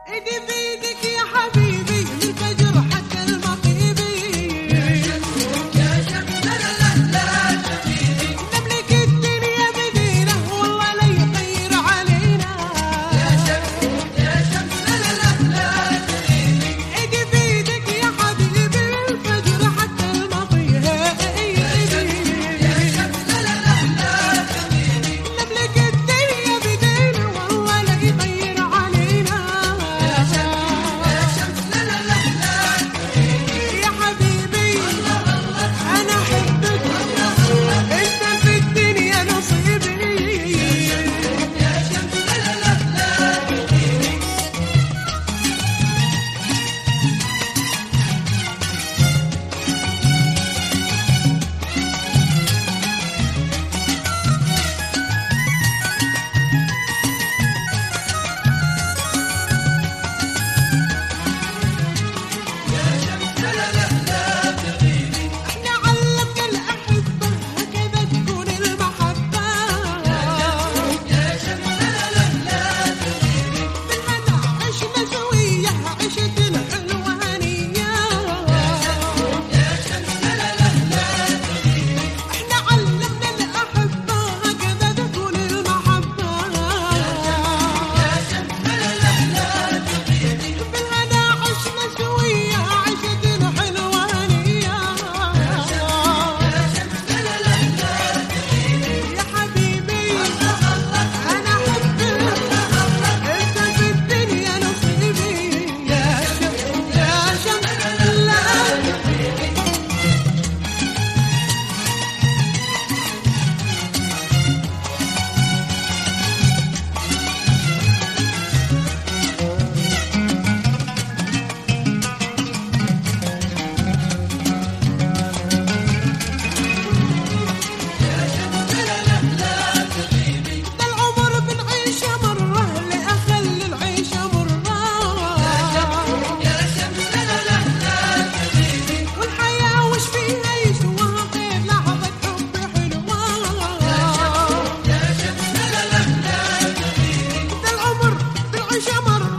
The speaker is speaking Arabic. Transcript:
ايدي بيدك يا حبيبي من الفجر حتى المغيبي، يا شمس يا شمس لا لا لا تغيبي، نملك الدنيا بدينا والله لا يغير علينا، يا شمس يا شمس لا لا لا تغيبي، ايدي بيدك يا حبيبي من الفجر حتى المغيبي، يا شمس يا شمس لا لا لا تغيبي، نملك الدنيا بدينا والله لا يغير علينا، يا شمس لا لا لا يا حبيبي أنا أحبك أنت في الدنيا نصيبي، يا شمس لا لا لا احنا علمنا الأحبة هكذا تكون المحبة، يا شمس لا لا لا تغيبي، بالهنا عشنا سوية عشت الحلوة هنية، يا شمس لا لا لا تغيبي، احنا علمنا الأحبة هكذا تكون المحبة، يا شمس لا لا لا تغيبي، بالهنا عشنا سوية عشت الحلوة هنية، يا شمس لا لا لا تغيبي، يا حبيبي أنا أحبك أنت في الدنيا نصيبي، يا شمس يا شمس لا ده العمر بنعيشه مرة لأخلي العيشة مرة، يا شمس لا لا لا تغيبي، والحياة وش فيها يسواها غير لحظة حب حلوة، يا شمس لا لا لا تغيبي، ده العمر بنعيشه مرة